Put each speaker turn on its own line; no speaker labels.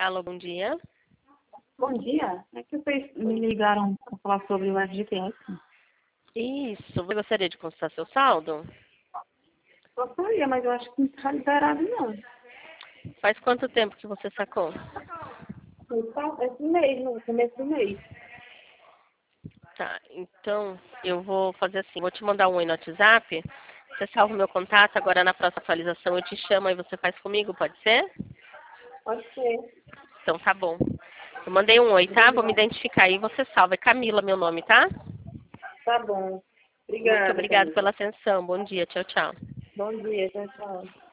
Alô, bom dia.
Bom dia. É que vocês me ligaram para falar sobre o FGTS.
Isso, você gostaria de consultar seu saldo?
Gostaria, mas eu acho que não está liberado, não.
Faz quanto tempo que você sacou?
Então, esse mês, no começo do mês.
Tá, então eu vou fazer assim, vou te mandar um oi no WhatsApp, você salva o meu contato, agora na próxima atualização eu te chamo e você faz comigo, pode ser?
Pode ser.
Então tá bom. Eu mandei um oi, tá? Vou me
Obrigada.
identificar aí, você salva. É Camila meu nome, tá?
Tá bom.
Muito
Obrigada,
obrigada
Camila.
pela atenção. Bom dia, tchau, tchau.
Bom dia. Tchau, tchau.